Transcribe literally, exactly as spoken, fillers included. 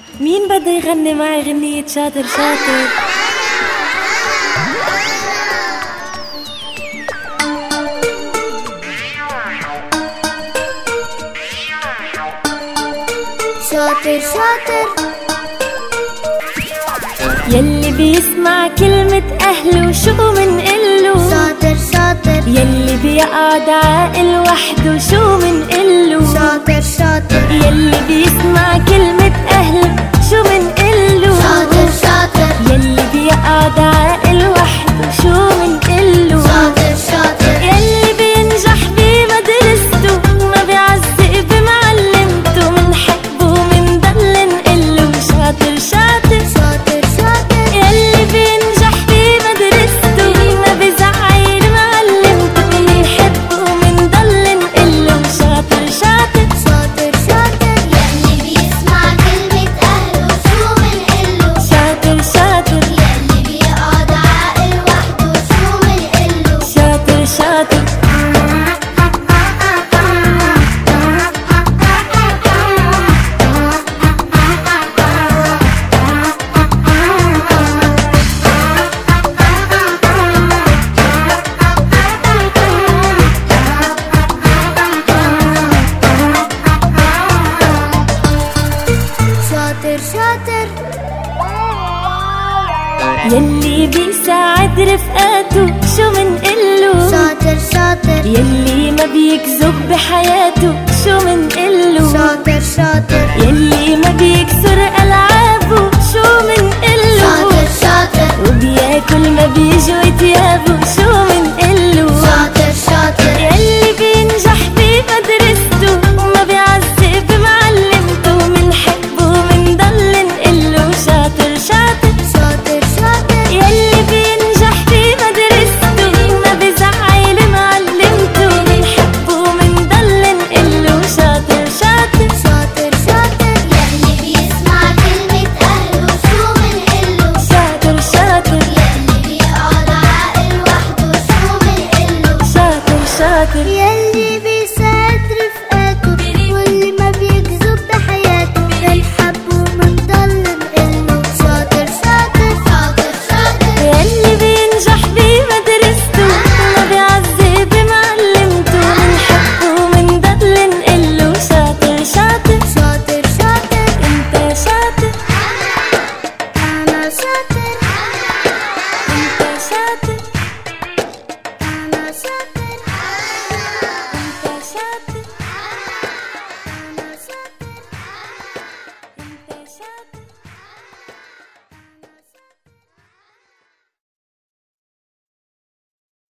مين بده يغني معي غنية شاطر شاطر؟ شاطر شاطر يلي بيسمع كلمة أهله شو منقله؟ شاطر شاطر يلي بيقعد عاقل وحده شو منقله؟ شاطر شاطر يلي بيسمع كلمة أهله شو منقله؟ شاطر شاطر يلي بيقعد عاقل وحده شو منقله؟ شاطر شاطر يلي بينجح بمدرسته ما بيعزق بمعلمته منحبه ومنضل نقله شاطر شاطر شاطر شاطر يلي بينجح بمدرسته ما بيزعل معلمته منحبه ومنضل نقله شاطر شاطر شاطر شاطر يلي بيسمع كلمة أهله شو منقله؟ شاطر شاطر يلي بيقعد عاقل وحده شو منقله؟ شاطر شاطر شاطر شاطر يلي بيساعد رفقاته شو منقله؟ شاطر شاطر يلي ما بيكذب بحياته شو منقله؟ شاطر شاطر